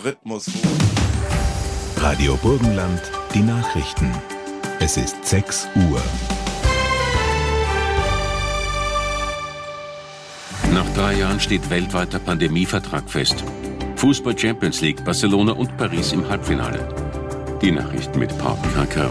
Rhythmus. Radio Burgenland, die Nachrichten. Es ist 6 Uhr. Nach 3 Jahren steht weltweiter Pandemievertrag fest. Fußball Champions League, Barcelona und Paris im Halbfinale. Die Nachrichten mit Paul Kranker.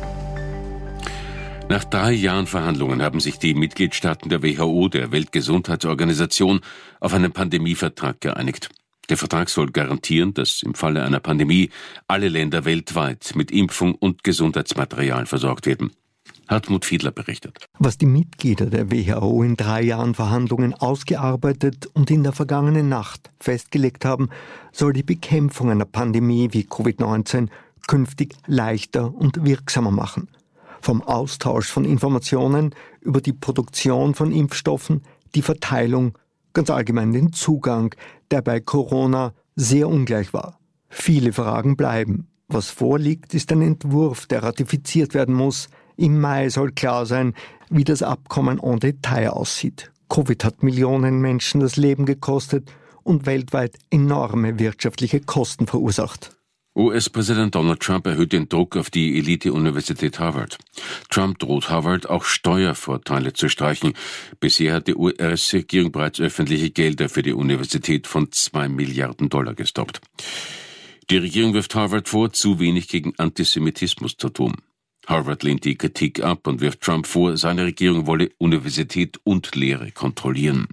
Nach 3 Jahren Verhandlungen haben sich die Mitgliedstaaten der WHO, der Weltgesundheitsorganisation, auf einen Pandemievertrag geeinigt. Der Vertrag soll garantieren, dass im Falle einer Pandemie alle Länder weltweit mit Impfung und Gesundheitsmaterial versorgt werden. Hartmut Fiedler berichtet. Was die Mitglieder der WHO in 3 Jahren Verhandlungen ausgearbeitet und in der vergangenen Nacht festgelegt haben, soll die Bekämpfung einer Pandemie wie Covid-19 künftig leichter und wirksamer machen. Vom Austausch von Informationen über die Produktion von Impfstoffen, die Verteilung, ganz allgemein den Zugang, der bei Corona sehr ungleich war. Viele Fragen bleiben. Was vorliegt, ist ein Entwurf, der ratifiziert werden muss. Im Mai soll klar sein, wie das Abkommen en Detail aussieht. Covid hat Millionen Menschen das Leben gekostet und weltweit enorme wirtschaftliche Kosten verursacht. US-Präsident Donald Trump erhöht den Druck auf die Elite-Universität Harvard. Trump droht Harvard auch Steuervorteile zu streichen. Bisher hat die US-Regierung bereits öffentliche Gelder für die Universität von $2 Milliarden gestoppt. Die Regierung wirft Harvard vor, zu wenig gegen Antisemitismus zu tun. Harvard lehnt die Kritik ab und wirft Trump vor, seine Regierung wolle Universität und Lehre kontrollieren.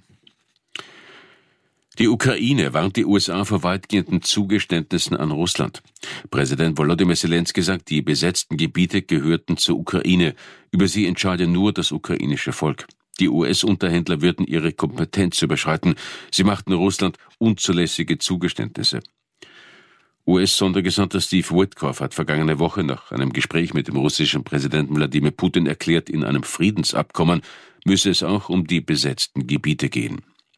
Die Ukraine warnt die USA vor weitgehenden Zugeständnissen an Russland. Präsident Volodymyr Zelensky sagt, die besetzten Gebiete gehörten zur Ukraine. Über sie entscheide nur das ukrainische Volk. Die US-Unterhändler würden ihre Kompetenz überschreiten. Sie machten Russland unzulässige Zugeständnisse. US-Sondergesandter Steve Witkoff hat vergangene Woche nach einem Gespräch mit dem russischen Präsidenten Wladimir Putin erklärt, in einem Friedensabkommen müsse es auch um die besetzten Gebiete gehen.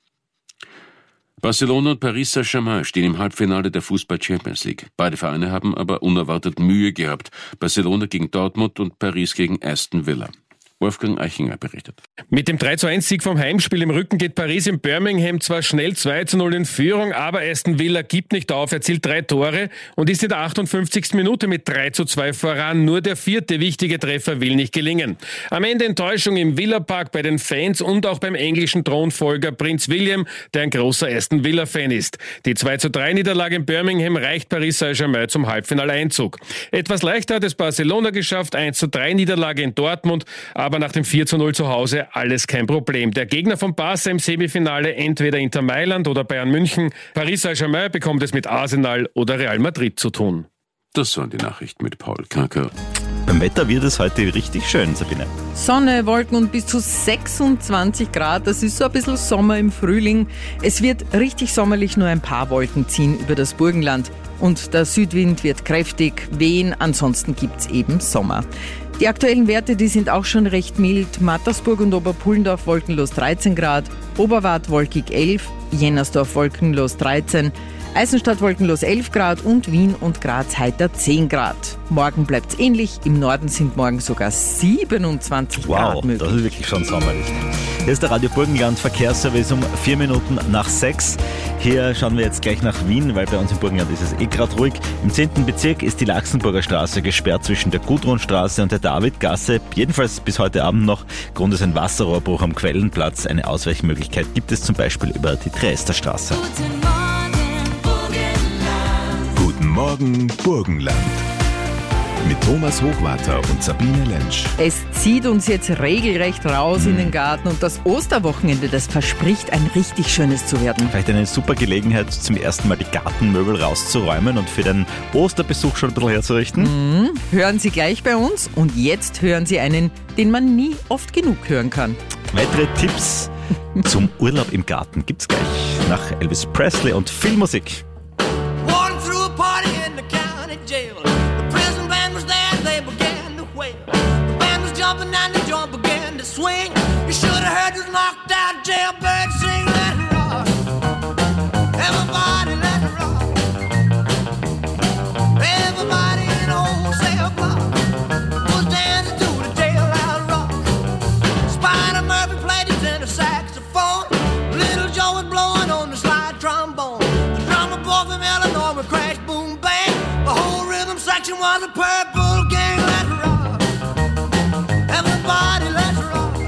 Barcelona und Paris Saint-Germain stehen im Halbfinale der Fußball Champions League. Beide Vereine haben aber unerwartet Mühe gehabt. Barcelona gegen Dortmund und Paris gegen Aston Villa. Wolfgang Eichinger berichtet. Mit dem 3:1-Sieg vom Heimspiel im Rücken geht Paris in Birmingham zwar schnell 2:0 in Führung, aber Aston Villa gibt nicht auf, erzielt 3 Tore und ist in der 58. Minute mit 3:2 voran. Nur der 4. wichtige Treffer will nicht gelingen. Am Ende Enttäuschung im Villa Park bei den Fans und auch beim englischen Thronfolger Prinz William, der ein großer Aston Villa-Fan ist. Die 2:3-Niederlage in Birmingham reicht Paris Saint-Germain zum Halbfinaleinzug. Etwas leichter hat es Barcelona geschafft, 1:3-Niederlage in Dortmund, aber nach dem 4:0 zu Hause alles kein Problem. Der Gegner von Barca im Semifinale entweder Inter Mailand oder Bayern München. Paris Saint-Germain bekommt es mit Arsenal oder Real Madrid zu tun. Das waren die Nachrichten mit Paul Kranker. Beim Wetter wird es heute richtig schön, Sabine. Sonne, Wolken und bis zu 26 Grad. Das ist so ein bisschen Sommer im Frühling. Es wird richtig sommerlich, nur ein paar Wolken ziehen über das Burgenland. Und der Südwind wird kräftig wehen, ansonsten gibt's eben Sommer. Die aktuellen Werte, die sind auch schon recht mild. Mattersburg und Oberpullendorf wolkenlos 13 Grad, Oberwart wolkig 11, Jennersdorf wolkenlos 13, Eisenstadt wolkenlos 11 Grad und Wien und Graz heiter 10 Grad. Morgen bleibt's ähnlich, im Norden sind morgen sogar 27 Grad möglich. Wow, das ist wirklich schon sommerlich. Hier ist der Radio Burgenland Verkehrsservice um 4 Minuten nach 6. Hier schauen wir jetzt gleich nach Wien, weil bei uns im Burgenland ist es gerade ruhig. Im 10. Bezirk ist die Laxenburger Straße gesperrt zwischen der Gudrunstraße und der Davidgasse. Jedenfalls bis heute Abend noch. Grund ist ein Wasserrohrbruch am Quellenplatz. Eine Ausweichmöglichkeit gibt es zum Beispiel über die Triester-Straße. Guten Morgen, Burgenland. Mit Thomas Hochwarter und Sabine Lentsch. Es zieht uns jetzt regelrecht raus in den Garten und das Osterwochenende, das verspricht ein richtig schönes zu werden. Vielleicht eine super Gelegenheit, zum ersten Mal die Gartenmöbel rauszuräumen und für den Osterbesuch schon ein bisschen herzurichten. Hören Sie gleich bei uns und jetzt hören Sie einen, den man nie oft genug hören kann. Weitere Tipps zum Urlaub im Garten gibt's gleich nach Elvis Presley und viel Musik. Jumping and the jump began to swing. You should have heard this knocked out jailbird sing. Let it rock. Everybody let it rock. Everybody in the wholesale block was dancing to the jailhouse rock. Spider Murphy played his tenor saxophone. Little Joe was blowing on the slide trombone. The drummer boy from Illinois would crash introduction was a purple gang. Let's rock. Everybody, let's rock.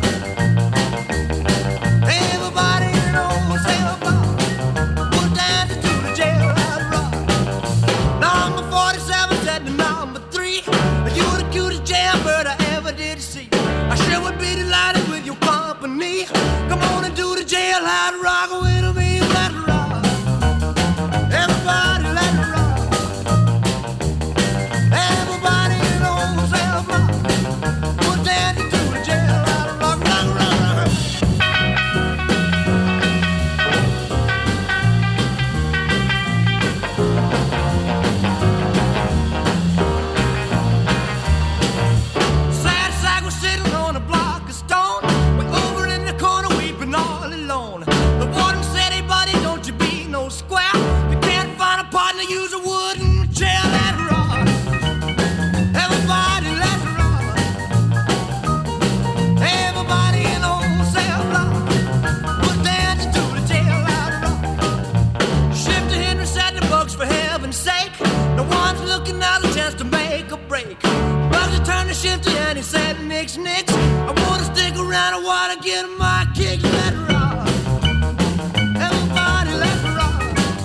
Everybody knows everybody was dancing to the jail. Let's rock. Number 47 said to number 3, you were the cutest jailbird I ever did see. I sure would be delighted with your company. Come on and do the jailhouse rock with me. Let's rock. Everybody, let's rock. Everybody knows everybody was dancing to the jailhouse rock, rock, rock, rock. Sad sack was sitting on a block of stone, way over in the corner weeping all alone. The warden said, hey buddy, don't you be no square. You can't find a partner, use a wooden chair. Let's rock. Everybody, let's rock. Everybody knows everybody was dancing to the jail. Let's rock. Shifter Henry said the bugs, for heaven's sake, no one's looking out a chance to make a break. Bugsy turned to Shifter and he said, nix, nix, I wanna stick around, I wanna get my kicks. Let's rock. Everybody, let's rock.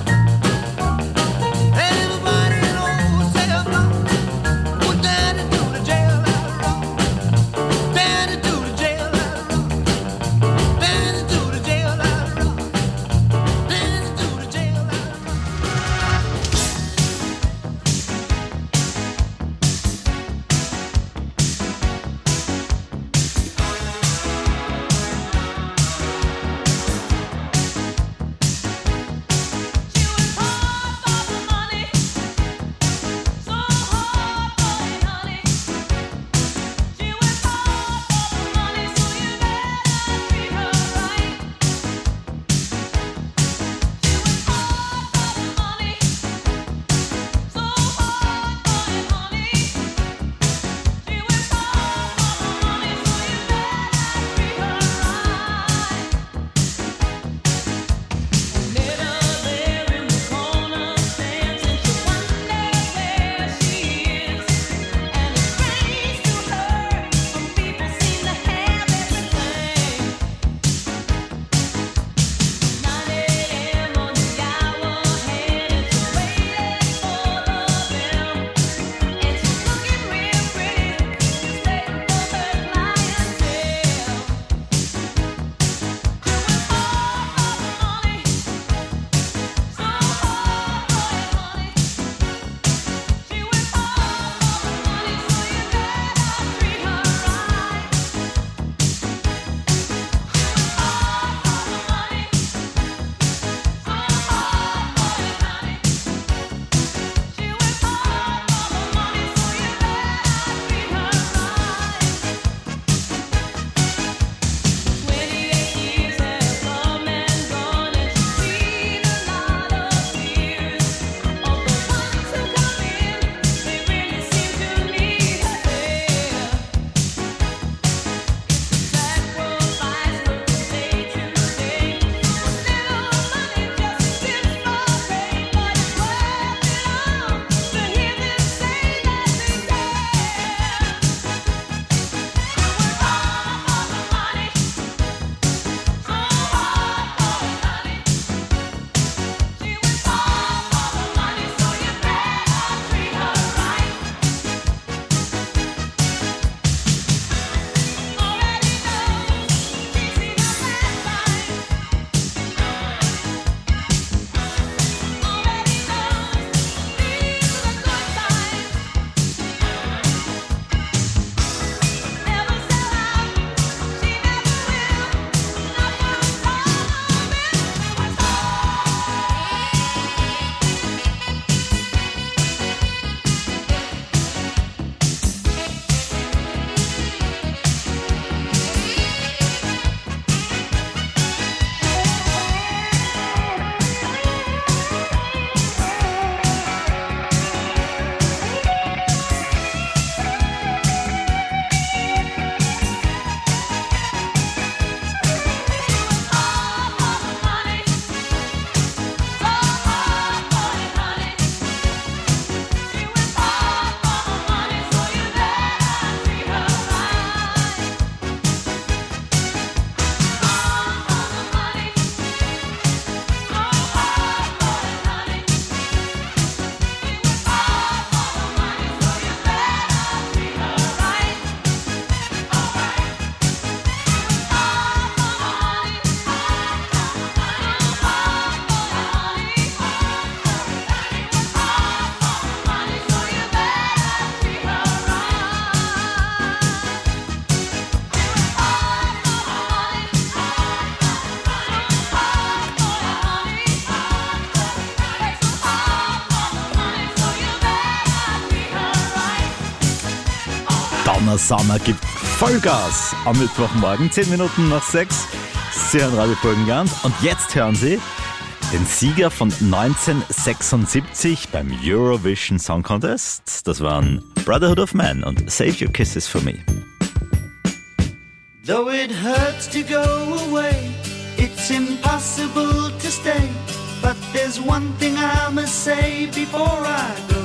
Everybody knows everybody was dancing to the jail. Let's rock. Dancing to the jail. Let's rock. Dancing to the jail. Let's rock. Dancing to the jail. Let's rock. Donna Summer gibt Vollgas am Mittwochmorgen, 10 Minuten nach 6. Sie hören Radio Burgenland und jetzt hören Sie den Sieger von 1976 beim Eurovision Song Contest. Das waren Brotherhood of Man und Save Your Kisses for Me. Though it hurts to go away, it's impossible to stay. But there's one thing I must say before I go.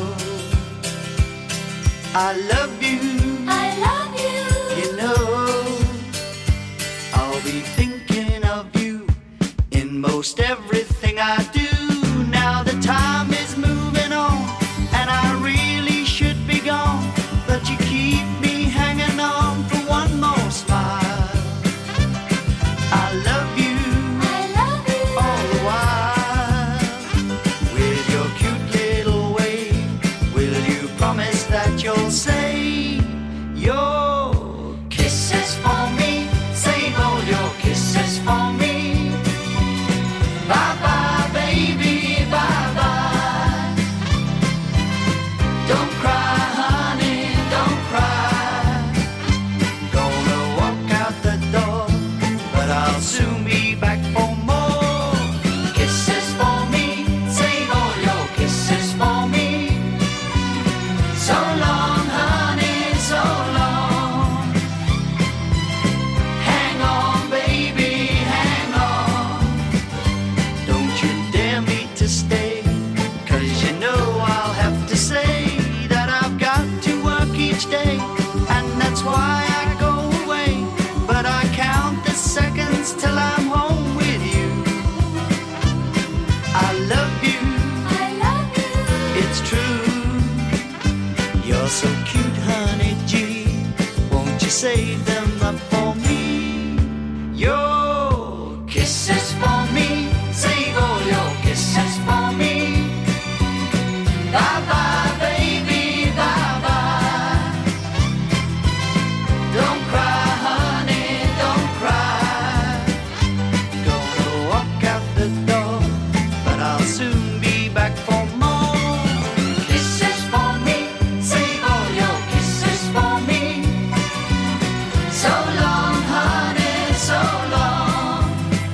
I love you. I love you. You know, I'll be thinking of you in most everything I do. Now the time is moving on, and I really should be gone. But you keep me hanging on for one more smile. I love you. I love you. All the while, with your cute little way, will you promise that you'll say your kisses for me? Save all your kisses for me. Bye bye, baby, bye bye. Don't cry, honey, don't cry. Gonna walk out the door, but I'll soon be back for more kisses for me. Save all your kisses for me. So long, honey, so long. Hang on, baby, hang on. Don't you dare me to stay, 'cause you know I'll have to say that I've got to work each day, and that's why I go away. But I count the seconds till I'm home with you. I love you. I love you. It's true. You're so cute, honey G. Won't you save them up for me? Your kisses for me. Save all your kisses for me. Bye bye, baby, bye bye. Don't cry, honey, don't cry. Gonna walk out the door, but I'll soon be back for more kisses for me. Save all your kisses for me. So long, honey, so long.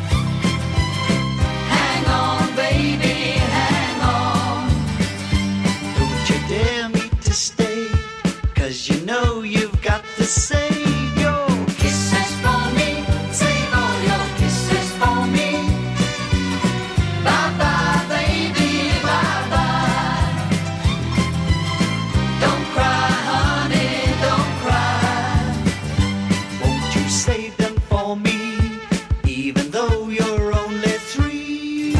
Hang on, baby, hang on. Don't you dare me to stay, 'cause you know you've got to save your kisses for me. Save all your kisses for me. Bye bye, baby, bye bye. Don't cry, honey, don't cry. Won't you save them for me, even though you're only 3?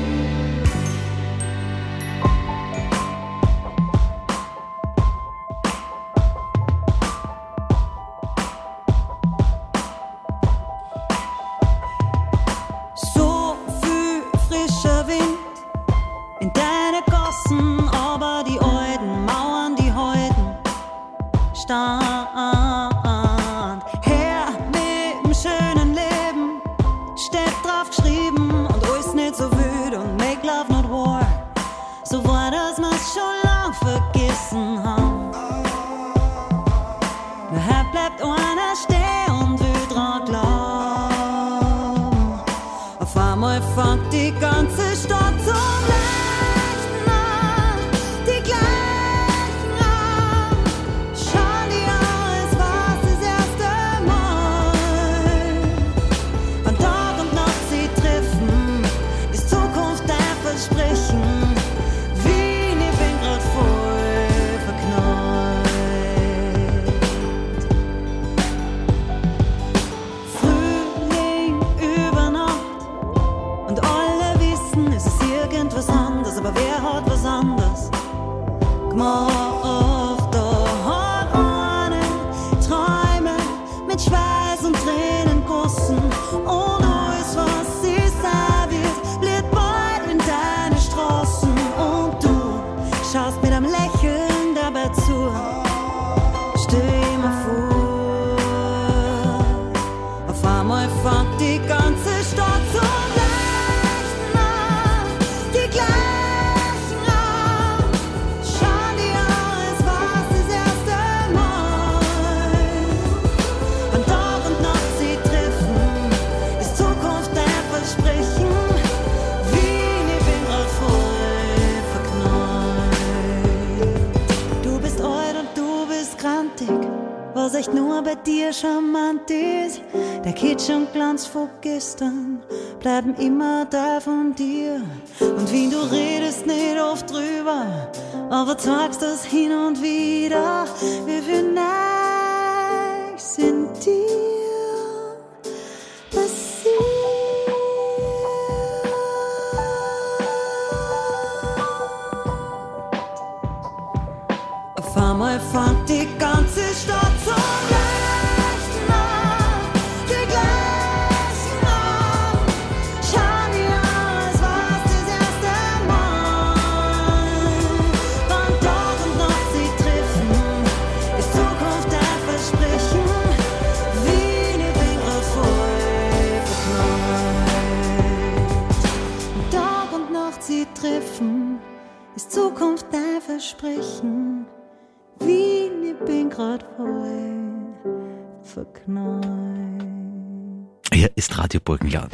So viel frischer Wind in deine Gassen, aber die alten Mauern, die halten stand. Her mit dem schönen Leben steht drauf geschrieben und alles nicht so wild und make love not war. So war das wir's schon lang vergessen haben. Daher bleibt einer stehen und will dran glauben. Auf einmal fängt die ganze Stadt zum Leuchten an. Die gleichen an. Schauen die an, es war's das erste Mal. Von Tag und Nacht sie treffen, ist Zukunft ein Versprechen. Wien, ich bin grad voll verknallt. Frühling über Nacht und alle wissen, es ist irgendwas anderes, aber wer hat was anderes gemacht? Da hat eine Träume mit Schweiß und Tränen gossen und alles, was sie serviert, bleibt bald in deine Straßen und du schaust mit einem Lächeln dabei zu. Stell mir vor, auf einmal fängt die ganze Stadt zum Leuchten an. Die gleichen an. Schauen die an, was echt nur bei dir charmant ist. Der Kitsch und Glanz von gestern bleiben immer da von dir. Und wie du redest nicht oft drüber, aber zeigst das hin und wieder, wie viel Neues in dir passiert. Auf einmal fängt die ganze Stadt zu leuchten an, die gleichen an. Schau dir an, als war's das erste Mal. Wann Tag und Nacht sie treffen, ist Zukunft ein Versprechen. Wien, ich bin grad voll verknallt. Wann Tag und Nacht sie treffen, ist Zukunft ein Versprechen. Wien, ich bin grad voll verknallt. Hier ist Radio Burgenland.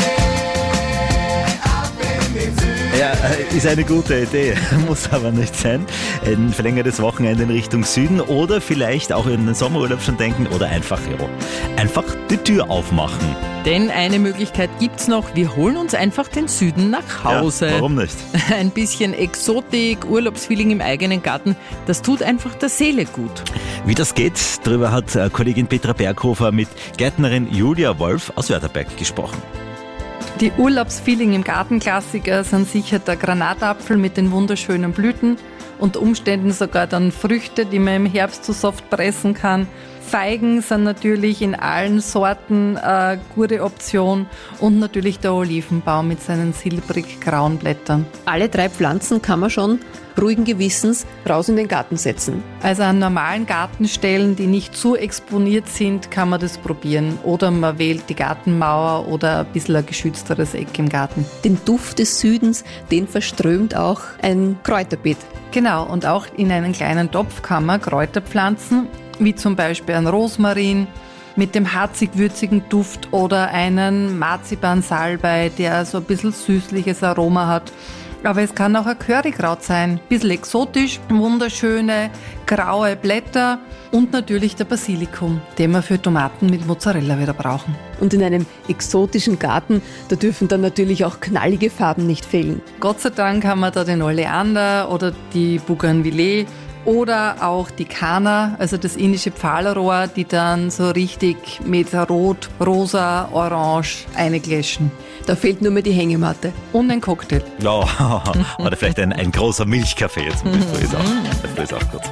Ja, ist eine gute Idee, muss aber nicht sein. Ein verlängertes Wochenende in Richtung Süden oder vielleicht auch in den Sommerurlaub schon denken oder einfach die Tür aufmachen. Denn eine Möglichkeit gibt's noch, wir holen uns einfach den Süden nach Hause. Ja, warum nicht? Ein bisschen Exotik, Urlaubsfeeling im eigenen Garten, das tut einfach der Seele gut. Wie das geht, darüber hat Kollegin Petra Berghofer mit Gärtnerin Julia Wolf aus Wörtherberg gesprochen. Die Urlaubsfeeling im Gartenklassiker sind sicher der Granatapfel mit den wunderschönen Blüten, unter Umständen sogar dann Früchte, die man im Herbst so soft pressen kann. Feigen sind natürlich in allen Sorten eine gute Option und natürlich der Olivenbaum mit seinen silbrig-grauen Blättern. Alle 3 Pflanzen kann man schon ruhigen Gewissens raus in den Garten setzen. Also an normalen Gartenstellen, die nicht zu exponiert sind, kann man das probieren. Oder man wählt die Gartenmauer oder ein bisschen ein geschützteres Eck im Garten. Den Duft des Südens, den verströmt auch ein Kräuterbeet. Genau, und auch in einen kleinen Topf kann man Kräuter pflanzen, wie zum Beispiel ein Rosmarin mit dem harzig-würzigen Duft oder einen Marzipan-Salbei, der so ein bisschen süßliches Aroma hat. Aber es kann auch ein Currykraut sein, ein bisschen exotisch, wunderschöne graue Blätter und natürlich der Basilikum, den wir für Tomaten mit Mozzarella wieder brauchen. Und in einem exotischen Garten, da dürfen dann natürlich auch knallige Farben nicht fehlen. Gott sei Dank haben wir da den Oleander oder die Bougainvillea oder auch die Kana, also das indische Pfahlrohr, die dann so richtig mit Rot, Rosa, Orange eingläschen. Da fehlt nur mehr die Hängematte. Und ein Cocktail. Ja, oder vielleicht ein großer Milchkaffee jetzt. Das ist auch gut.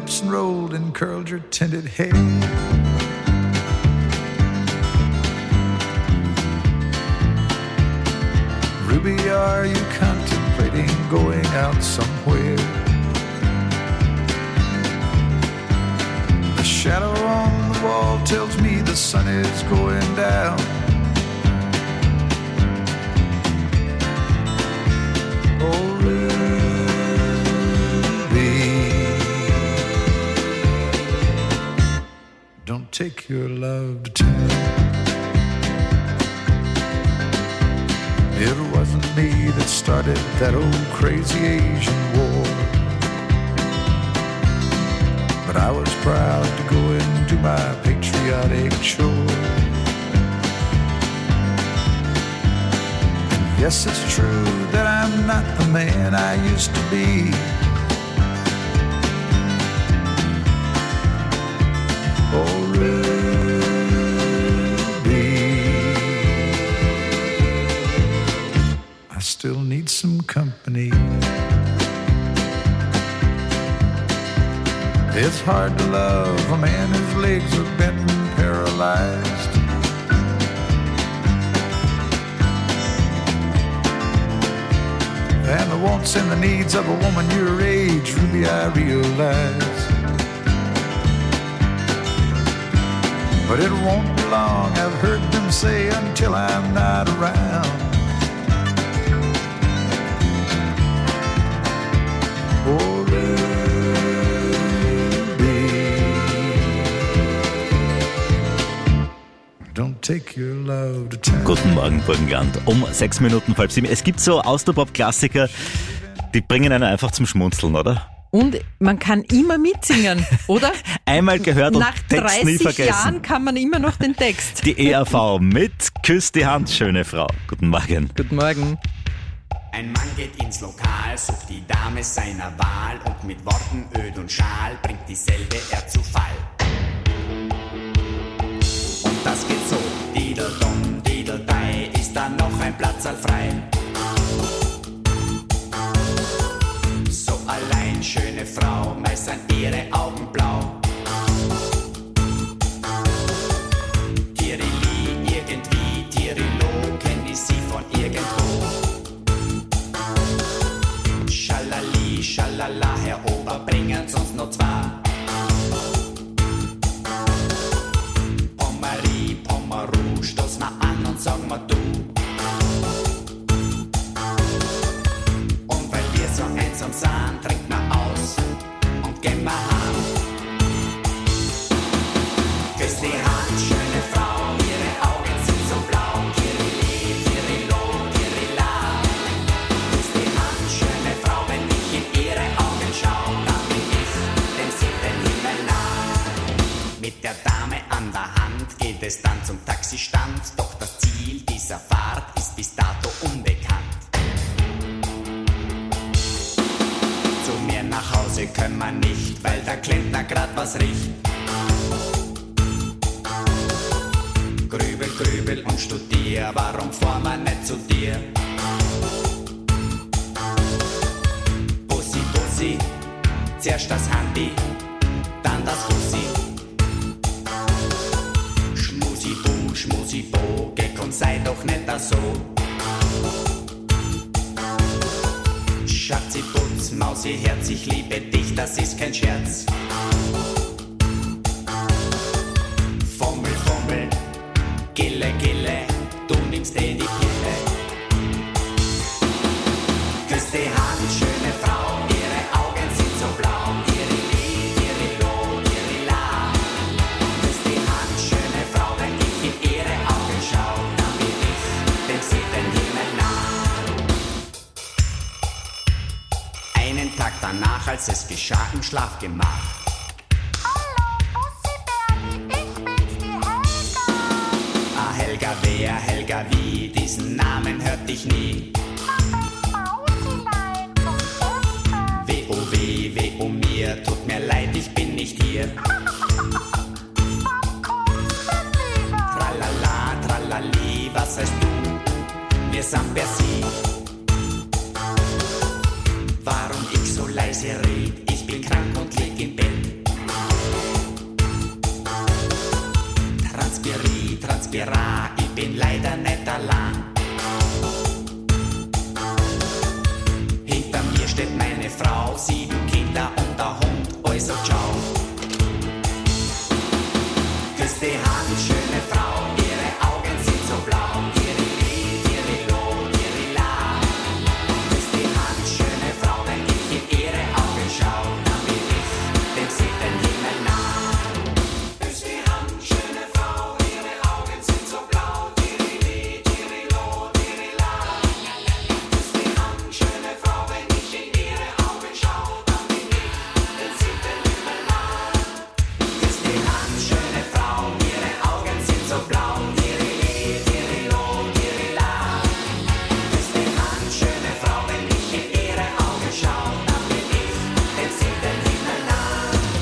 lips and rolled and curled your tinted hair. Ruby, are you contemplating going out somewhere? The shadow on the wall tells me the sun is going down. Oh, Ruby, don't take your love to town. It wasn't me that started that old crazy Asian war, but I was proud to go and do my patriotic chore. And yes, it's true that I'm not the man I used to be. Oh, still need some company. It's hard to love a man whose legs are bent and paralyzed. And the wants and the needs of a woman your age, Ruby, I realize. But it won't be long, I've heard them say, until I'm not around. Oh, Ruby, don't take your love to town. Guten Morgen, Burgenland. Um 6 Minuten vor 7. Es gibt so Austropop-Klassiker, die bringen einen einfach zum Schmunzeln, oder? Und man kann immer mitsingen, oder? Einmal gehört und Nach Text nie 30 vergessen. Jahren kann man immer noch den Text. Die ERV mit Küss die Hand, schöne Frau. Guten Morgen. Guten Morgen. Ein Mann geht ins Lokal, sucht die Dame seiner Wahl und mit Worten öd und schal bringt dieselbe er zu Fall. Und das geht so, Didel-Dom, Didel-Dei, ist da noch ein Platzal frei? So allein, schöne Frau, meist sind ihre Augen blau. Tirili, irgendwie, Tirilo, kenn ich sie von irgendwo. Schalali, schalala, Herr Ober, bringen uns noch zwei. Pommerie, Pommeru, stoß mal an und sag mal du. Und weil wir so einsam sind, trinkt man aus und gehen wir heim. Küss die Hand, schöne Frau, ihre Augen sind so blau. Kirili, Kirilo, Kirila. Küss die Hand, schöne Frau, wenn ich in ihre Augen schau, dann bin ich dem siebten Himmel nah. Mit der Dame an der Hand geht es dann zum Taxistand, doch das Ziel dieser Fahrt ist bis dato unbekannt. Zu mir nach Hause können wir nicht, weil der Klempner grad was riecht. Grübel, grübel und studier, warum fahren wir nicht zu dir? Bussi, Bussi, zuerst das Handy, dann das Fussi. Schmusi, bo, geh komm, sei doch nicht da so. Schatzi, Putz, Mausi, Herz, ich liebe dich, das ist kein Scherz. Fummel, Fummel, Gille, Gille, du nimmst die Pille. Küss die Hand, schöne Frau, ihre Augen sind so blau. Kirili, Kirilo, Kirila. Küss die Hand, schöne Frau, wenn ich in ihre Augen schau, dann bin ich dem siebten Himmel nah. Einen Tag danach, als es geschah im Schlafgemach. Helga, wer, Helga, wie, diesen Namen hörte ich nie. Weh, oh mir, tut mir leid, ich bin nicht hier. Tralala, tralali, was heißt du? Wir sind per Sie. Warum ich so leise red, ich bin krank und lieg im Bett. allein. Hinter mir steht meine Frau, 7 Kinder und der Hund, also ciao. Küss die Hand, schöne Frau, ihre Augen sind so blau. Ihre Lied, ihre Lo, ihre La. Küss die Hand, schöne Frau, wenn ich in ihre Augen schau, dann bin ich dem 7. Himmel nah. Küss die Hand, schöne Frau, ihre Augen sind so blau. Ihre Lied, ihre Lo, ihre La. Küss die Hand, schöne Frau, wenn ich in ihre Augen schau, dann bin ich dem 7. Himmel nah. Küss die Hand, schöne Frau, ihre Augen sind so blau. Ihre Lied, ihre Lo, ihre La. Küss die Hand, schöne Frau, wenn ich in ihre Augen schau, dann bin ich dem 7. Himmel nah.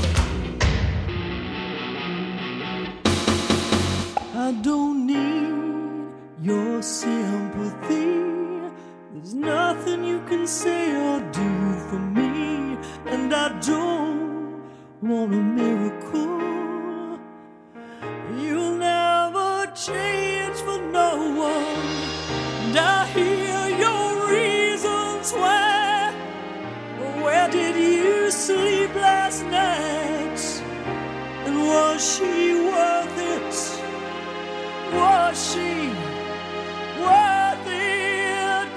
I don't need your sympathy. There's nothing you can say or do for me. And I don't want a miracle. You'll never change for no one. And I hear your reasons why. Where did you sleep last night? And was she worth it? Was she worth it?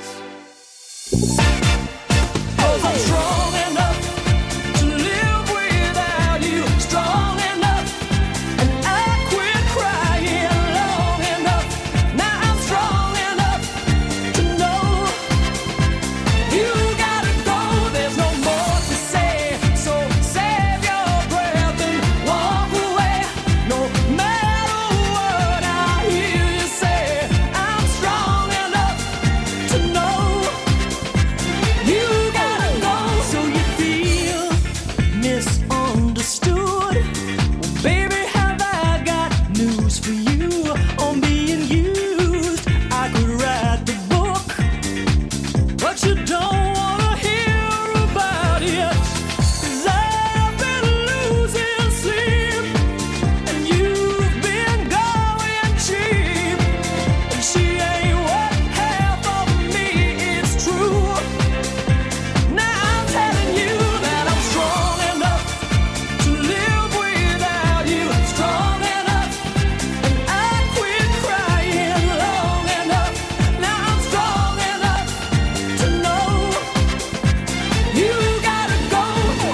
'Cause I'm strong enough to live without you. Strong enough, and I quit crying long enough. Now I'm strong enough to know you gotta go. There's no more to say, so save your breath and walk away. No matter what I hear you say, I'm strong enough to know you gotta go. So you feel misunderstood? Well, baby, have I got news for you on being used? I could write the book, but you don't wanna hear about it. 'Cause I've been losing sleep, and you've been going cheap. And she ain't what half of me is true. Now I'm telling you that I'm strong enough to live without you. Strong enough, and I quit crying long enough. Now I'm strong enough to know you gotta go.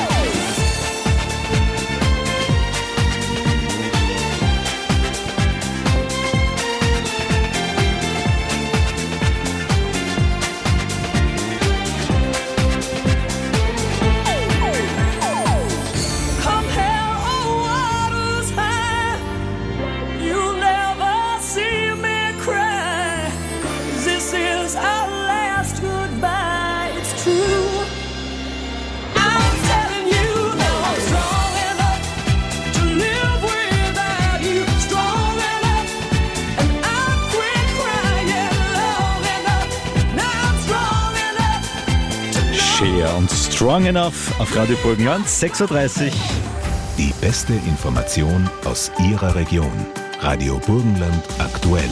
Come hell or waters high, you'll never see me cry. This is our last goodbye, it's true. I'm telling you that I'm strong enough to live without you. Strong enough, and I quit crying long enough. Now I'm strong enough to know. Cher und Strong Enough auf Radio Burgenland, 6.30 Uhr. Die beste Information aus Ihrer Region. Radio Burgenland aktuell.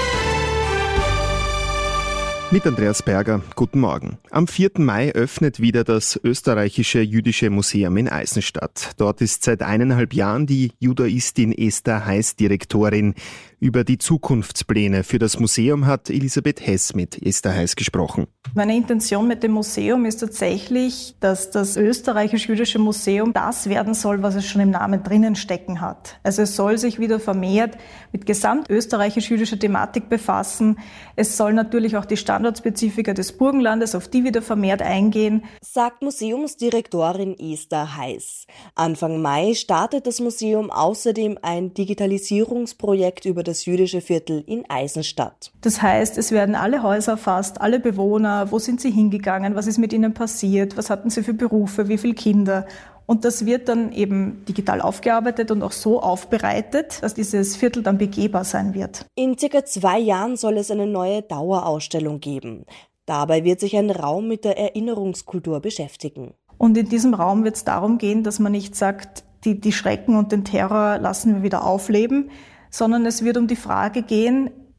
Mit Andreas Berger, guten Morgen. Am 4. Mai öffnet wieder das Österreichische Jüdische Museum in Eisenstadt. Dort ist seit 1,5 Jahren die Judaistin Esther Heiß Direktorin. Über die Zukunftspläne für das Museum hat Elisabeth Hess mit Esther Heiß gesprochen. Meine Intention mit dem Museum ist tatsächlich, dass das Österreichisch-Jüdische Museum das werden soll, was es schon im Namen drinnen stecken hat. Also es soll sich wieder vermehrt mit gesamtösterreichisch-jüdischer Thematik befassen. Es soll natürlich auch die Standortspezifika des Burgenlandes, auf die wieder vermehrt eingehen. Sagt Museumsdirektorin Esther Heiß. Anfang Mai startet das Museum außerdem ein Digitalisierungsprojekt über das jüdische Viertel in Eisenstadt. Das heißt, es werden alle Häuser erfasst, alle Bewohner, wo sind sie hingegangen, was ist mit ihnen passiert, was hatten sie für Berufe, wie viele Kinder. Und das wird dann eben digital aufgearbeitet und auch so aufbereitet, dass dieses Viertel dann begehbar sein wird. In circa 2 Jahren soll es eine neue Dauerausstellung geben. Dabei wird sich ein Raum mit der Erinnerungskultur beschäftigen. Und in diesem Raum wird es darum gehen, dass man nicht sagt, die Schrecken und den Terror lassen wir wieder aufleben, sondern es wird um die Frage gehen,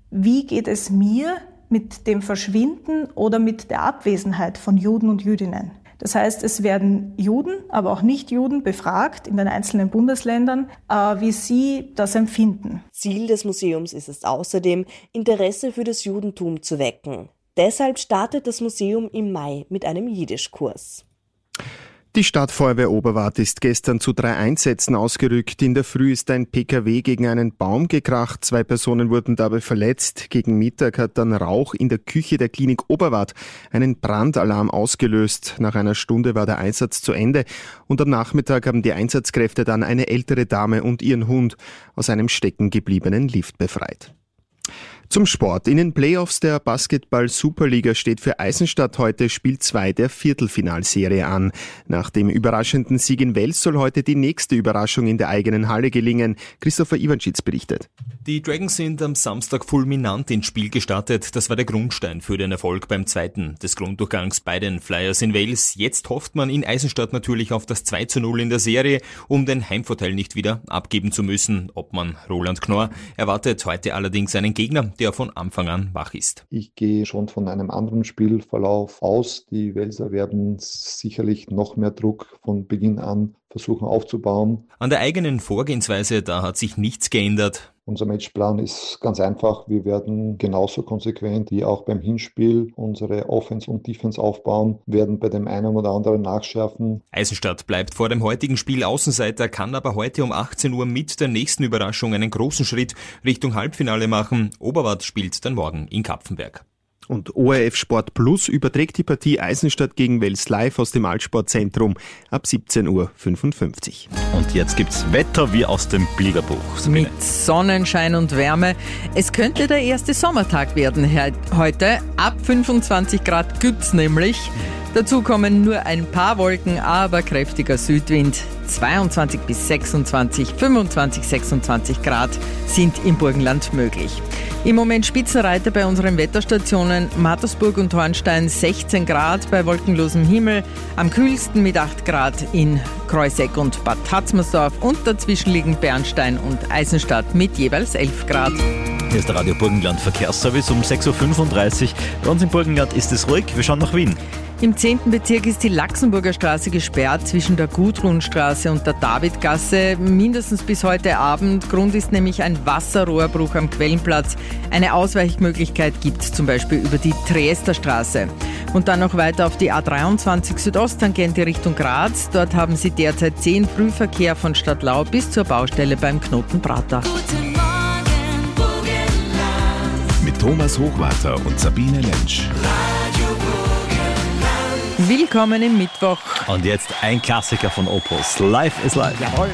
wie geht es mir mit dem Verschwinden oder mit der Abwesenheit von Juden und Jüdinnen. Das heißt, es werden Juden, aber auch Nicht-Juden befragt in den einzelnen Bundesländern, wie sie das empfinden. Ziel des Museums ist es außerdem, Interesse für das Judentum zu wecken. Deshalb startet das Museum im Mai mit einem Jiddischkurs. Die Stadtfeuerwehr Oberwart ist gestern zu 3 Einsätzen ausgerückt. In der Früh ist ein PKW gegen einen Baum gekracht. 2 Personen wurden dabei verletzt. Gegen Mittag hat dann Rauch in der Küche der Klinik Oberwart einen Brandalarm ausgelöst. Nach einer Stunde war der Einsatz zu Ende und am Nachmittag haben die Einsatzkräfte dann eine ältere Dame und ihren Hund aus einem stecken gebliebenen Lift befreit. Zum Sport. In den Playoffs der Basketball-Superliga steht für Eisenstadt heute Spiel 2 der Viertelfinalserie an. Nach dem überraschenden Sieg in Wels soll heute die nächste Überraschung in der eigenen Halle gelingen. Christopher Iwanschitz berichtet. Die Dragons sind am Samstag fulminant ins Spiel gestartet. Das war der Grundstein für den Erfolg beim zweiten des Grunddurchgangs bei den Flyers in Wales. Jetzt hofft man in Eisenstadt natürlich auf das 2:0 in der Serie, um den Heimvorteil nicht wieder abgeben zu müssen. Obmann Roland Knorr erwartet heute allerdings einen Gegner, der von Anfang an wach ist. Ich gehe schon von einem anderen Spielverlauf aus. Die Welser werden sicherlich noch mehr Druck von Beginn an versuchen aufzubauen. An der eigenen Vorgehensweise, da hat sich nichts geändert. Unser Matchplan ist ganz einfach. Wir werden genauso konsequent wie auch beim Hinspiel unsere Offense und Defense aufbauen, werden bei dem einen oder anderen nachschärfen. Eisenstadt bleibt vor dem heutigen Spiel Außenseiter, kann aber heute um 18 Uhr mit der nächsten Überraschung einen großen Schritt Richtung Halbfinale machen. Oberwart spielt dann morgen in Kapfenberg. Und ORF Sport Plus überträgt die Partie Eisenstadt gegen Wels live aus dem Altsportzentrum ab 17:55 Uhr. Und jetzt gibt's Wetter wie aus dem Bilderbuch. Sabine. Mit Sonnenschein und Wärme. Es könnte der erste Sommertag werden heute. Ab 25 Grad gibt's nämlich. Dazu kommen nur ein paar Wolken, aber kräftiger Südwind. 22 bis 26, 25, 26 Grad sind im Burgenland möglich. Im Moment Spitzenreiter bei unseren Wetterstationen Mattersburg und Hornstein 16 Grad bei wolkenlosem Himmel, am kühlsten mit 8 Grad in Kreuseck und Bad Hatzmersdorf und dazwischen liegen Bernstein und Eisenstadt mit jeweils 11 Grad. Hier ist der Radio Burgenland Verkehrsservice um 6:35 Uhr. Bei uns im Burgenland ist es ruhig. Wir schauen nach Wien. Im 10. Bezirk ist die Laxenburger Straße gesperrt zwischen der Gudrunstraße und der Davidgasse, mindestens bis heute Abend. Grund ist nämlich ein Wasserrohrbruch am Quellenplatz. Eine Ausweichmöglichkeit gibt es zum Beispiel über die Triesterstraße. Und dann noch weiter auf die A23 Südosttangente Richtung Graz. Dort haben sie derzeit 10 Frühverkehr von Stadtlau bis zur Baustelle beim Knoten Prater. Mit Thomas Hochwarter und Sabine Lentsch. Willkommen im Mittwoch. Und jetzt ein Klassiker von Opus. Life is Life. Jawohl.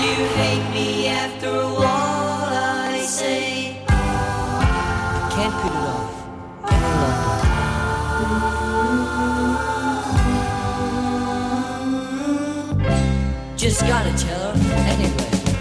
you hate me after all I say? Can't put it off. Just gotta tell her anyway.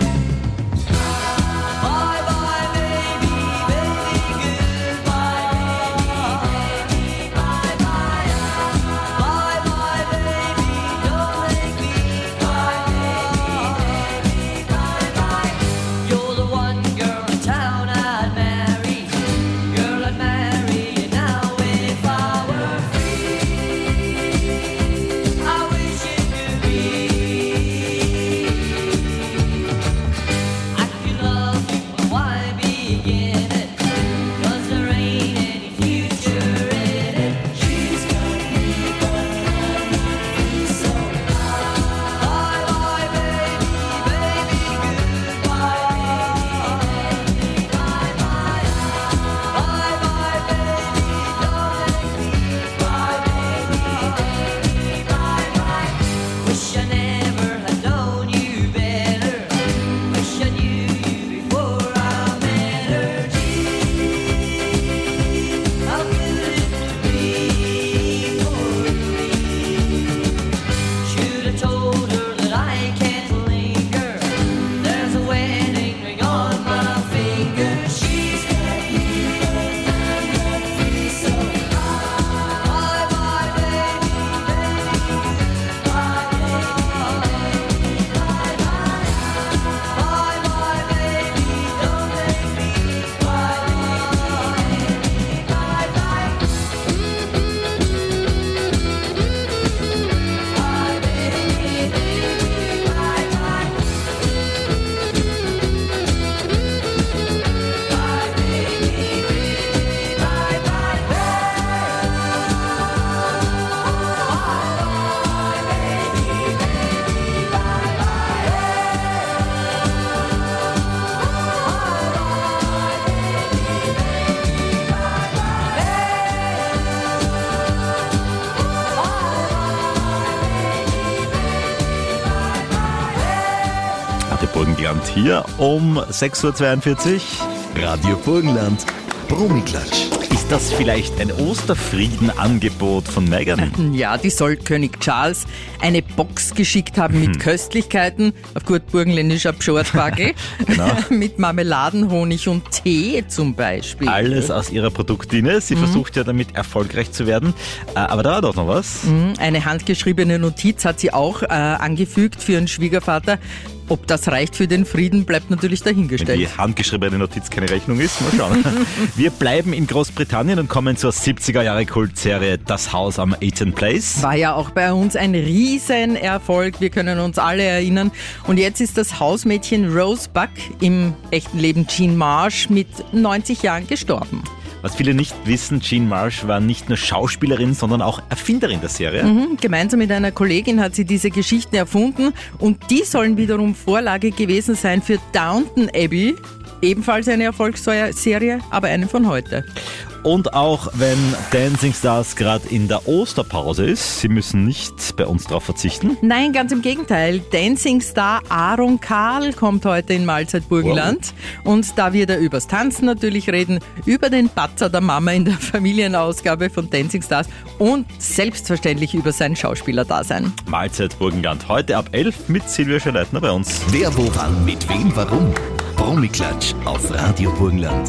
Burgenland hier um 6.42 Uhr. Radio Burgenland, Brumiklatsch. Ist das vielleicht ein Osterfrieden-Angebot von Meghan? Ja, die soll König Charles eine Box geschickt haben mit Köstlichkeiten, auf gut burgenländischer Pschortbagel, Genau. mit Marmeladen, Honig und Tee zum Beispiel. Alles aus ihrer Produktlinie. Sie versucht ja damit erfolgreich zu werden. Aber da war doch noch was. Eine handgeschriebene Notiz hat sie auch angefügt für ihren Schwiegervater. Ob das reicht für den Frieden, bleibt natürlich dahingestellt. Wenn die handgeschriebene Notiz keine Rechnung ist, mal schauen. Wir bleiben in Großbritannien und kommen zur 70er-Jahre-Kultserie Das Haus am Eaton Place. War ja auch bei uns ein Riesenerfolg, wir können uns alle erinnern. Und jetzt ist das Hausmädchen Rose Buck, im echten Leben Jean Marsh, mit 90 Jahren gestorben. Was viele nicht wissen, Jean Marsh war nicht nur Schauspielerin, sondern auch Erfinderin der Serie. Gemeinsam mit einer Kollegin hat sie diese Geschichten erfunden und die sollen wiederum Vorlage gewesen sein für Downton Abbey. Ebenfalls eine Erfolgsserie, aber eine von heute. Und auch wenn Dancing Stars gerade in der Osterpause ist, sie müssen nicht bei uns drauf verzichten. Nein, ganz im Gegenteil. Dancing Star Aaron Karl kommt heute in Mahlzeit Burgenland. Wow. Und da wird er übers Tanzen natürlich reden, über den Patzer der Mama in der Familienausgabe von Dancing Stars und selbstverständlich über sein Schauspielerdasein. Mahlzeit Burgenland heute ab 11 mit Silvia Scheleitner bei uns. Wer, wo, wann, mit wem, warum? Brumiklatsch auf Radio Burgenland.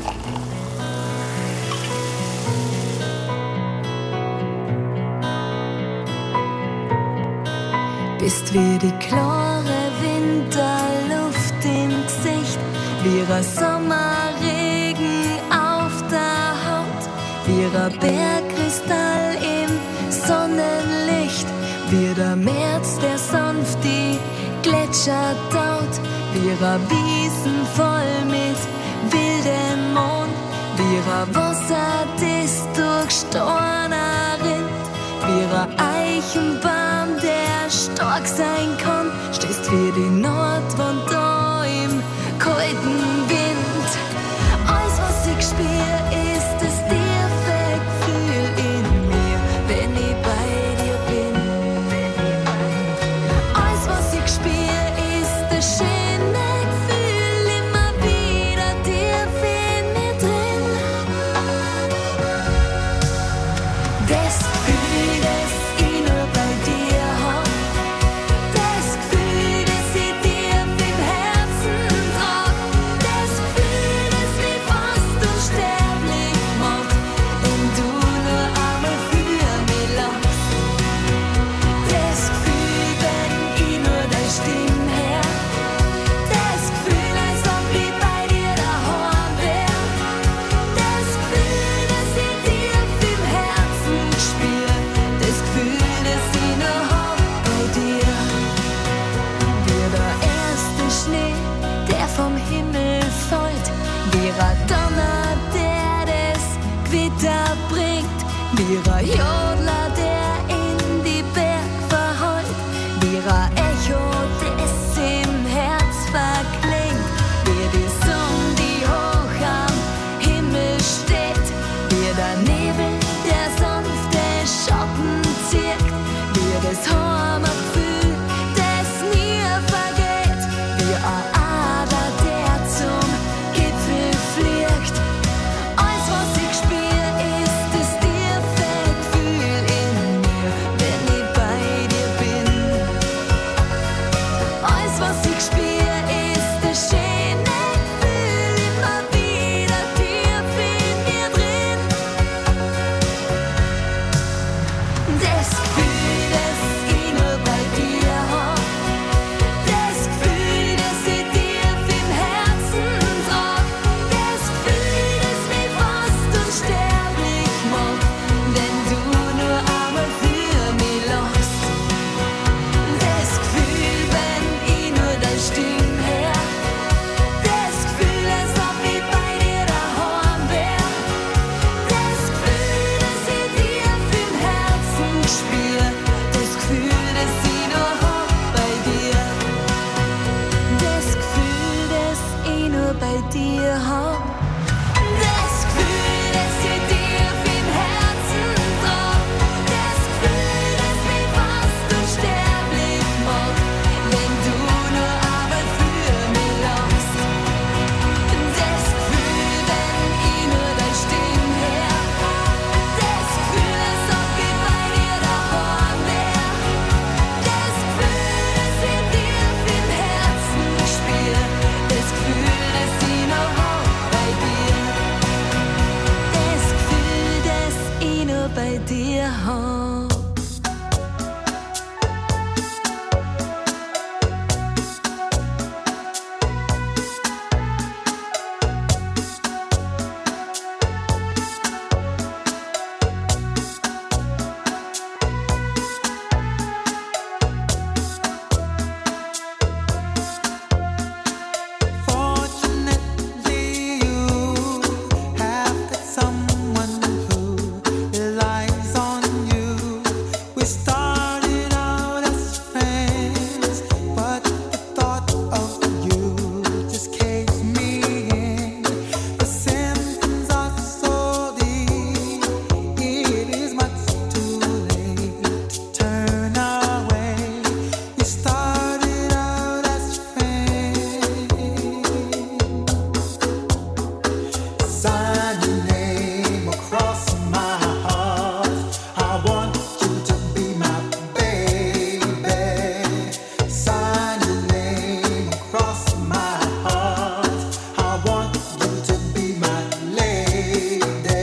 Bist wie die klare Winterluft im Gesicht, wie ein Sommerregen auf der Haut, wie ein Bergkristall im Sonnenlicht, wie der März, der sanft die Gletscher taut, wie ein Wiesen voll mit wildem Mond, wie ein Wasser, das durch Storner rinnt, wie ein Eichenbaum, der stark sein kann, stehst wie die Nordwand da im kalten Wind. Alles, was ich spür, ist das tiefe Gefühl in mir, wenn ich bei dir bin. Alles, was ich spür, ist das schöne Gefühl immer wieder tief in mir drin. Das Gefühl, das ich nur bei dir hab, das Gefühl, das ich tief im Herzen trag, das Gefühl, das mich fast unsterblich macht, wenn du nur einmal für mich lachst. Das Gefühl, wenn ich nur deine Stimme hör, das Gefühl, als ob ich bei dir daheim wär, das Gefühl, das ich tief im Herzen spür, das Gefühl, das ich nur hab bei dir. Wie der erste Schnee, der vom Himmel fällt, wie ein Donner, der das Gewitter bringt, wie ein Jodler, der in die Berg verhallt, wie ein Echo, das im Herz verklingt, wie die Sonne, die hoch am Himmel steht, wie der Nebel, der sanfte Schatten zieht, wie das Heimatgefühl, das nie vergeht, wie ein Adler, der zum Gipfel fliegt. Alles, was ich spür, ist das tiefe Gefühl in mir, wenn ich bei dir bin. Alles, was ich spür, ist das schöne Gefühl immer wieder tief in mir drin. Das Gefühl, das ich nur bei dir hab, das Gefühl, das ich tief im Herzen trag, das Gefühl, das mich fast unsterblich macht, wenn du nur einmal für mich lachst. Das Gefühl, wenn ich nur deine Stimme hör, das Gefühl, als ob ich bei dir daheim wär, das Gefühl, das ich tief im Herzen spür, das Gefühl, das ich nur hab bei dir, das Gefühl, das ich nur bei dir hab, das Gefühl, das ich tief im Herzen trag, das Gefühl, das mich fast unsterblich macht, wenn du nur einmal für mich lachst. Das Gefühl, wenn ich nur deine Stimme hör, das Gefühl, als ob ich bei dir daheim wär, das Gefühl, das ich tief im Herzen spür, das Gefühl, das ich nur hab bei dir, das Gefühl, das ich nur bei dir hab. Fortunately, you have got someone who relies on you. We started out as friends, but the thought of you just caved me in. The symptoms are so deep, it is much too late to turn away. We started out as friends. Sign your name across my heart. I want you to be my baby. Sign your name across my heart. I want you to be my lady.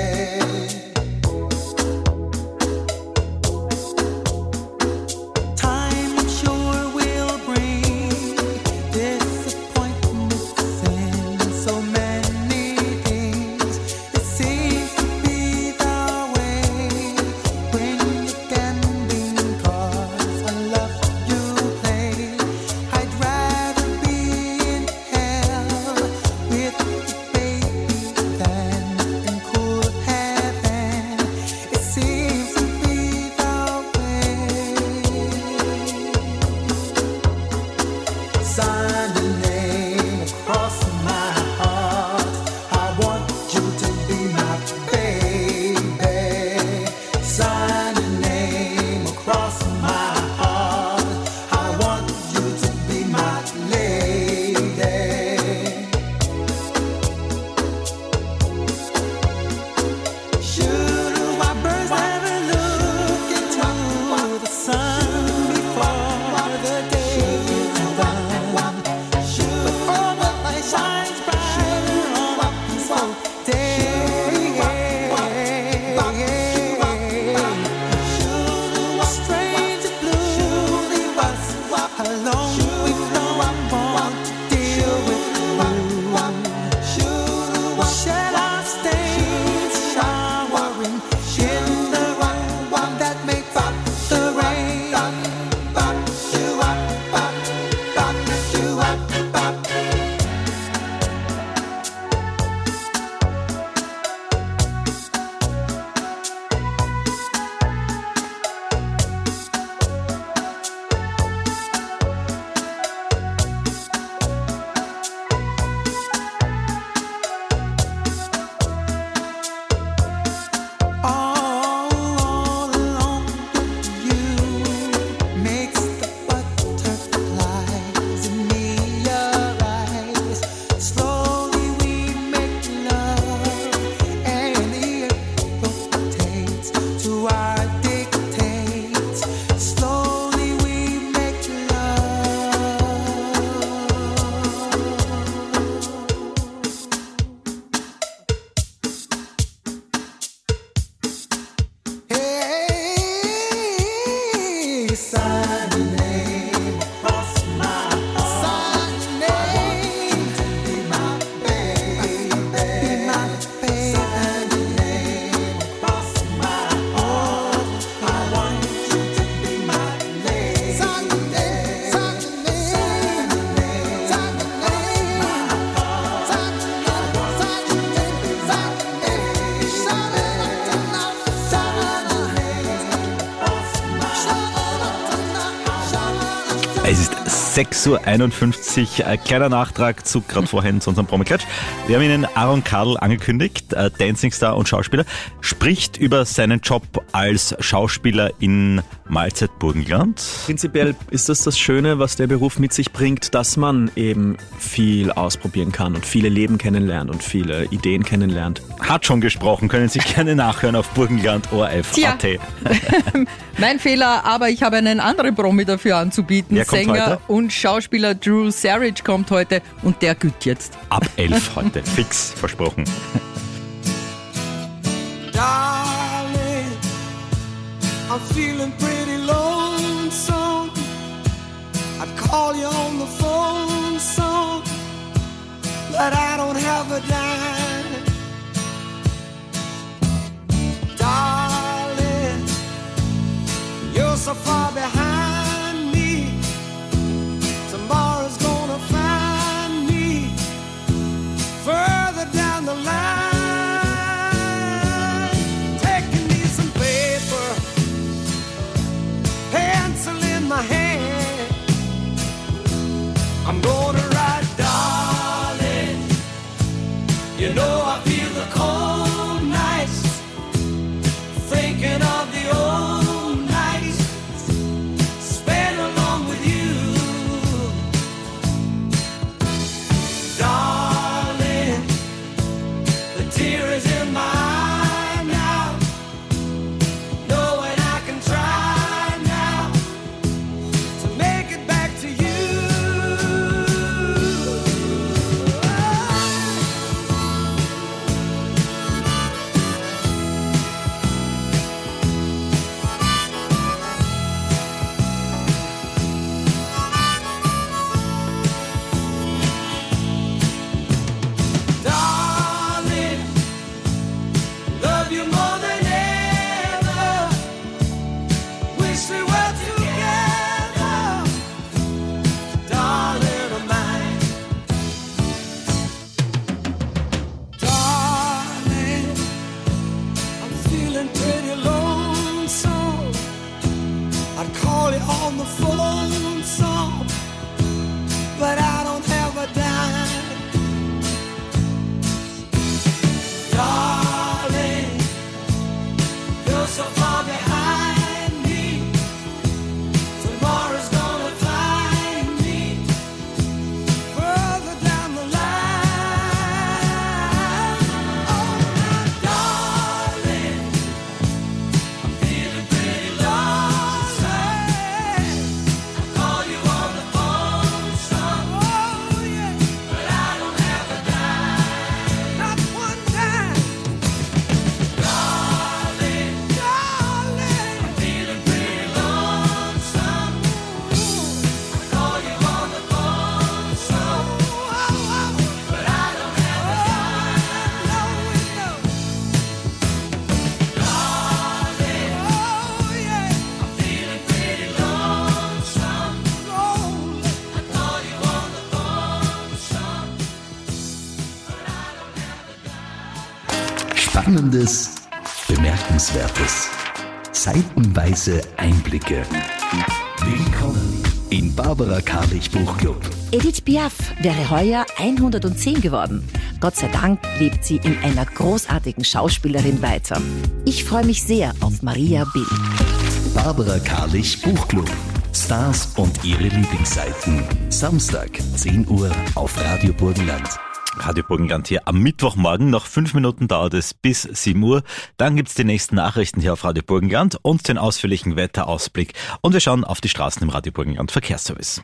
Time, I'm sure, will bring disappointments in so many things. It seems to be the way when you can be, 'cause I love you play. I'd rather be in hell with you, baby, than in cool heaven. It seems to be the way. Sign your name across my heart. I want you to be my baby. Sign your name across my heart. I want you to be my lady. 6.51 Uhr. Kleiner Nachtrag zu gerade vorhin zu unserem Promi-Klatsch. Wir haben Ihnen Aaron Kadl angekündigt, Dancing-Star und Schauspieler, spricht über seinen Job als Schauspieler in Mahlzeit-Burgenland. Prinzipiell ist das Schöne, was der Beruf mit sich bringt, dass man eben viel ausprobieren kann und viele Leben kennenlernt und viele Ideen kennenlernt. Hat schon gesprochen, können Sie gerne nachhören auf Burgenland ORF.at. Mein Fehler, aber ich habe einen anderen Promi dafür anzubieten. Wer kommt Sänger heute? und Schauspieler Drew Sarich kommt heute und der güt jetzt. Ab 11 heute, fix, versprochen. Darling, I'm feeling pretty lonesome. I'd call you on the phone some, but I don't have a dime. Darling, you're so far behind me. Tomorrow's gonna find me further down the line. Taking me some paper, pencil in my hand. I'm gonna write, darling, you know I feel the cold nights, thinking of the old nights spent along with you. Darling, the tear is in my eye now, knowing I can try now to make it back to you. Darling, love you more than ever. Wish we were together, darling of mine. Darling, I'm feeling pretty lonesome. I'd call you on the phone some, but I don't have a dime. Darling, you're so far behind me. Tomorrow's gonna find me further down the line. Oh, my darling, I'm feeling pretty lonesome. I call you on the phone some, oh yeah, but I don't have a dime, not one dime. Darling, darling, I'm feeling pretty lonesome. I call you on the phone some, but I don't have a dime. No, no. Darling, oh yeah, I'm feeling pretty lonesome. I call you on the phone some, but I don't have a dime. Spannendes, Bemerkenswertes, seitenweise Einblicke. Willkommen im Barbara Karlich Buchclub. Edith Piaf wäre heuer 110 geworden. Gott sei Dank lebt sie in einer großartigen Schauspielerin weiter. Ich freue mich sehr auf Maria Bill. Barbara Karlich Buchclub. Stars und ihre Lieblingsseiten. Samstag, 10 Uhr auf Radio Burgenland. Radio Burgenland hier am Mittwochmorgen. Noch 5 Minuten dauert es bis 7 Uhr. Dann gibt's die nächsten Nachrichten hier auf Radio Burgenland und den ausführlichen Wetterausblick. Und wir schauen auf die Straßen im Radio Burgenland Verkehrsservice.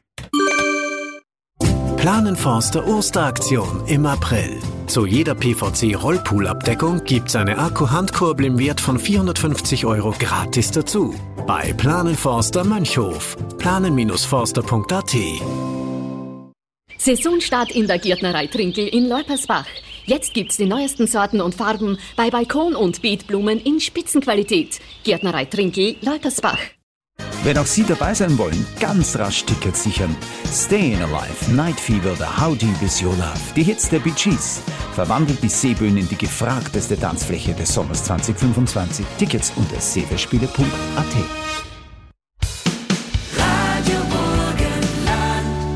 Planenforster Osteraktion im April. Zu jeder PVC-Rollpool-Abdeckung gibt's eine Akku-Handkurbel im Wert von 450 € gratis dazu. Bei Planenforster Mönchhof. planen-forster.at. Saisonstart in der Gärtnerei Trinkel in Leupersbach. Jetzt gibt's die neuesten Sorten und Farben bei Balkon- und Beetblumen in Spitzenqualität. Gärtnerei Trinkel, Leupersbach. Wenn auch Sie dabei sein wollen, ganz rasch Tickets sichern. Stayin' Alive, Night Fever, The How Deep Is Your Love, die Hits der Bee Gees. Verwandelt die Seebühne in die gefragteste Tanzfläche des Sommers 2025. Tickets unter seeverspiele.at. Radio Burgenland.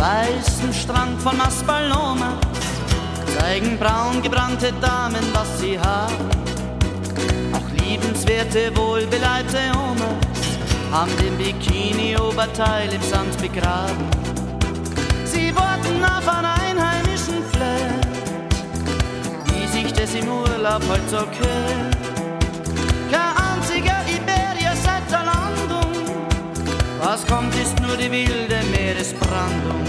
weißen Strand von Maspalomas zeigen braun gebrannte Damen, was sie haben. Auch liebenswerte, wohlbeleibte Omas haben den Bikini-Oberteil im Sand begraben. Sie warten auf einen einheimischen Flirt, wie sich das im Urlaub halt so gehört. Kein einziger Iberier seit der Landung, was kommt, ist nur die wilde Meeresbrandung.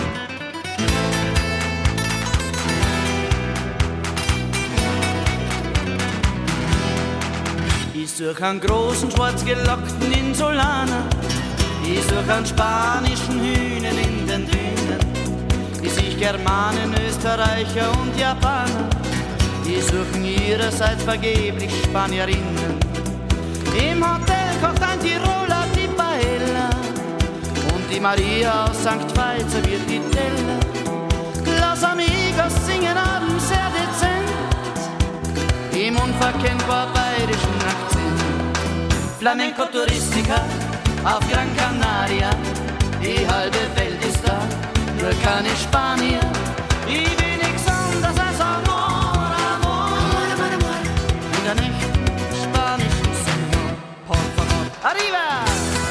Ich such einen großen, schwarz gelockten Insulaner, ich such einen spanischen Hühnen in den Dünen, die sich Germanen, Österreicher und Japaner, die suchen ihrerseits vergeblich Spanierinnen. Im Hotel kocht ein Tiroler die Paella und die Maria aus St. Veit serviert die Teller. Los Amigos singen abends sehr dezent im unverkennbar bayerischen Akzent. Flamenco-Touristika auf Gran Canaria, die halbe Welt ist da, nur keine Spanier. Ich will nichts anderes als Amor, Amor, Amor, Amor. In der echten spanischen Senor, por favor, arriba!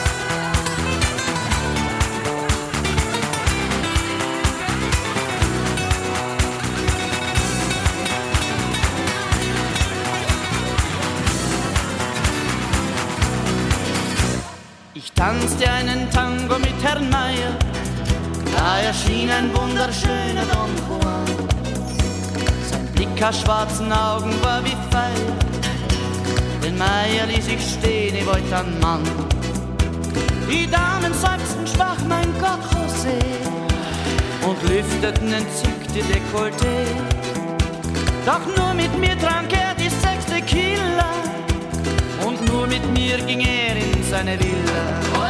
Ich tanzte einen Tango mit Herrn Meier, da erschien ein wunderschöner Don Juan. Sein Blick aus schwarzen Augen war wie Feuer, den Meier ließ ich stehen, ich wollte einen Mann. Die Damen seufzten schwach, mein Gott, José, und lüfteten entzückt die Dekolleté. Doch nur mit mir trank er die 6 Tequila, und nur mit mir ging er in seine Villa.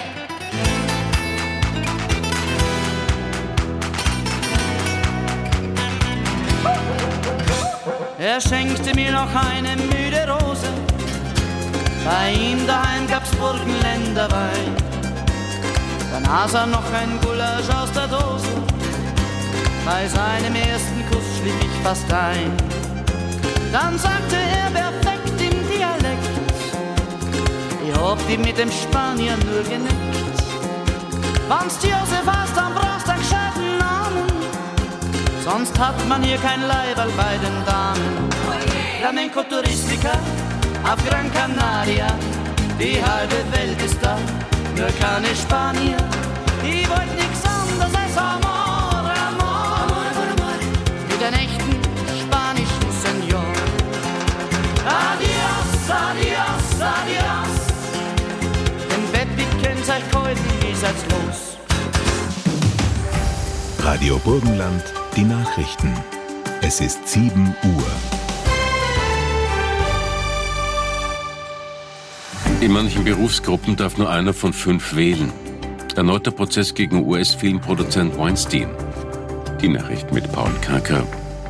Er schenkte mir noch eine müde Rose, bei ihm daheim gab's Burgenländer Wein. Dann aß er noch ein Gulasch aus der Dose, bei seinem ersten Kuss schlief ich fast ein. Dann sagte er perfekt im Dialekt, ich hab dich mit dem Spanier nur geneckt. Wenn's dir Josef hast, dann brauchst du einen gescheiten Namen, sonst hat man hier kein Leiberl bei den Damen. Flamenco-Touristika auf Gran Canaria, die halbe Welt ist da, nur keine Spanier. Ich wollt nix anderes als Amor, Amor, Amor, Amor, mit einem echten spanischen Senor. Adios, adios, adios, im Bett wie kennt's euch gehalten, wie seid's los. Radio Burgenland, die Nachrichten. Es ist 7 Uhr. In manchen Berufsgruppen darf nur einer von 5 wählen. Erneuter Prozess gegen US-Filmproduzent Weinstein. Die Nachricht mit Paul Kacker.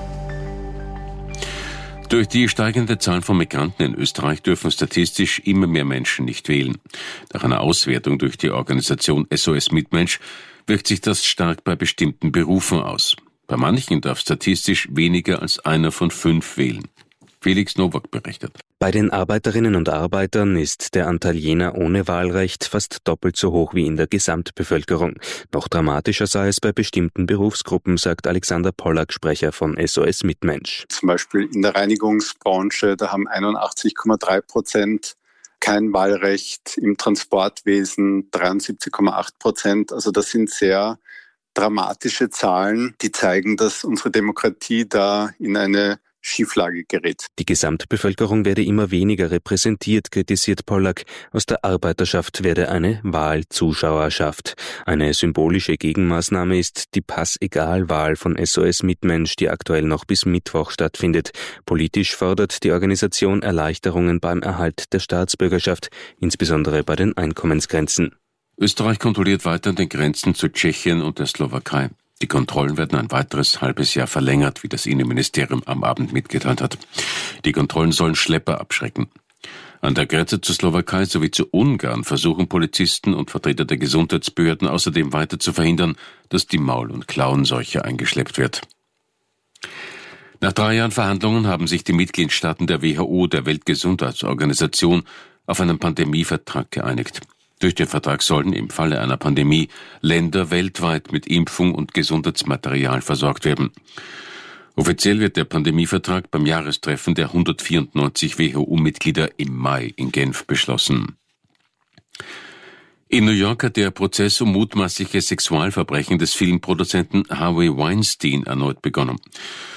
Durch die steigende Zahl von Migranten in Österreich dürfen statistisch immer mehr Menschen nicht wählen. Nach einer Auswertung durch die Organisation SOS Mitmensch wirkt sich das stark bei bestimmten Berufen aus. Bei manchen darf statistisch weniger als einer von 5 wählen. Felix Nowak berichtet. Bei den Arbeiterinnen und Arbeitern ist der Anteil jener ohne Wahlrecht fast doppelt so hoch wie in der Gesamtbevölkerung. Noch dramatischer sei es bei bestimmten Berufsgruppen, sagt Alexander Pollack, Sprecher von SOS Mitmensch. Zum Beispiel in der Reinigungsbranche, da haben 81,3% kein Wahlrecht, im Transportwesen 73,8%. Also das sind sehr dramatische Zahlen, die zeigen, dass unsere Demokratie da in eine Schieflage gerät. Die Gesamtbevölkerung werde immer weniger repräsentiert, kritisiert Pollack. Aus der Arbeiterschaft werde eine Wahlzuschauerschaft. Eine symbolische Gegenmaßnahme ist die Pass-Egal-Wahl von SOS Mitmensch, die aktuell noch bis Mittwoch stattfindet. Politisch fordert die Organisation Erleichterungen beim Erhalt der Staatsbürgerschaft, insbesondere bei den Einkommensgrenzen. Österreich kontrolliert weiter an den Grenzen zu Tschechien und der Slowakei. Die Kontrollen werden ein weiteres halbes Jahr verlängert, wie das Innenministerium am Abend mitgeteilt hat. Die Kontrollen sollen Schlepper abschrecken. An der Grenze zur Slowakei sowie zu Ungarn versuchen Polizisten und Vertreter der Gesundheitsbehörden außerdem weiter zu verhindern, dass die Maul- und Klauenseuche eingeschleppt wird. Nach 3 Jahren Verhandlungen haben sich die Mitgliedstaaten der WHO, der Weltgesundheitsorganisation, auf einen Pandemievertrag geeinigt. Durch den Vertrag sollen im Falle einer Pandemie Länder weltweit mit Impfung und Gesundheitsmaterial versorgt werden. Offiziell wird der Pandemievertrag beim Jahrestreffen der 194 WHO-Mitglieder im Mai in Genf beschlossen. In New York hat der Prozess um mutmaßliche Sexualverbrechen des Filmproduzenten Harvey Weinstein erneut begonnen.